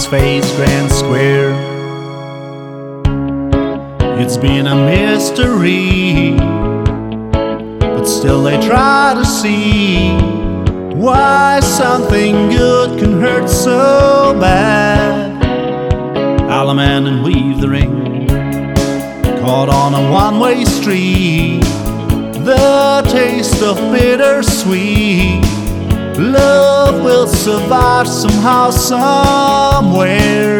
Sights face Grand Square. It's been a mystery, but still they try to see why something good can hurt so bad. Allman and weave the ring, caught on a one-way street, the taste of bittersweet. Love will survive somehow, somewhere.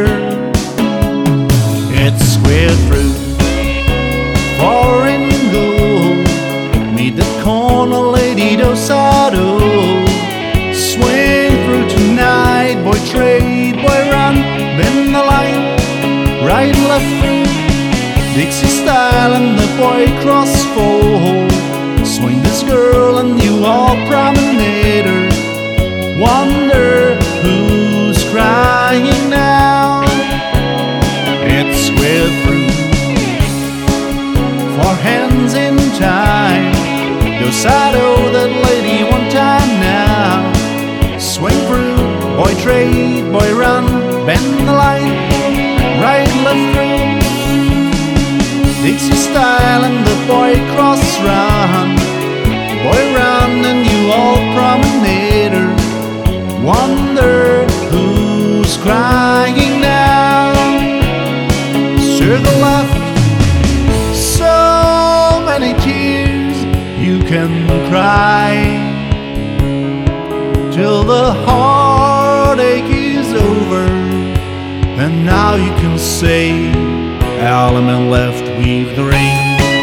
It's square fruit, foreign gold, meet the corner lady Dosado. Swing through tonight, boy trade, boy run, bend the line, right and left through Dixie style and the boy crossfold. Swing this girl and you all promenade her. Wonder who's crying now. It's square through, for hands in time. Dosado, that lady one time now. Swing through, boy trade, boy run, bend the line, right left through Dixie style and the boy cross run. Boy run and you all promenade her. Wonder who's crying now. Circle left, so many tears you can cry, till the heartache is over, and now you can say, Allman left, weave the ring.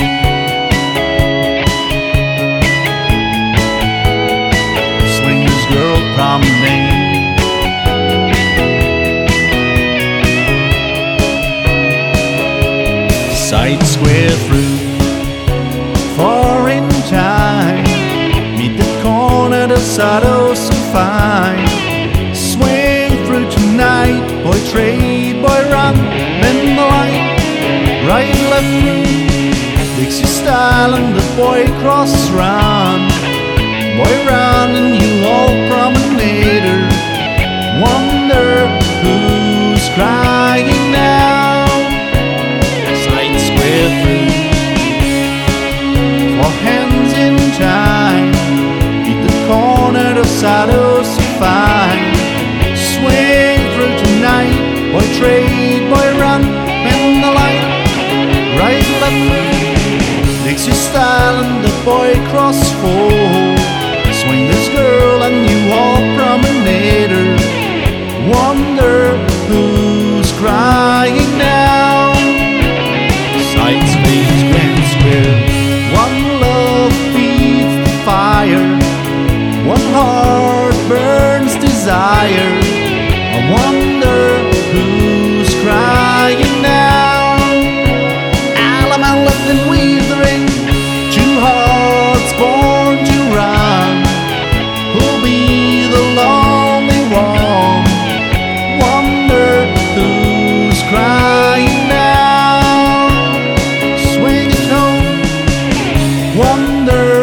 Swing this girl promenade. Sight square through, foreign time, meet the corner, Dosado so fine. Swing through tonight, boy trade, boy run, bend the line, right and left through Dixie style and the boy cross run. Boy run and you all promenade her. Wonder who's crying now. Sight square through, for hands in time, beat the corner, Dosado so fine. Swing through tonight, boy trade, boy run, bend the line, right left through Dixie style and the boy crossfold. Swing this girl and you all promenade her. Wonder who's crying now. Sights face Grand Square, one love feeds the fire, one heart burns desire. I wonder who's crying now. Allman left and weave the ring, two hearts born to run. Who'll be the lonely one? Wonder who's crying now. Swing it home, wonder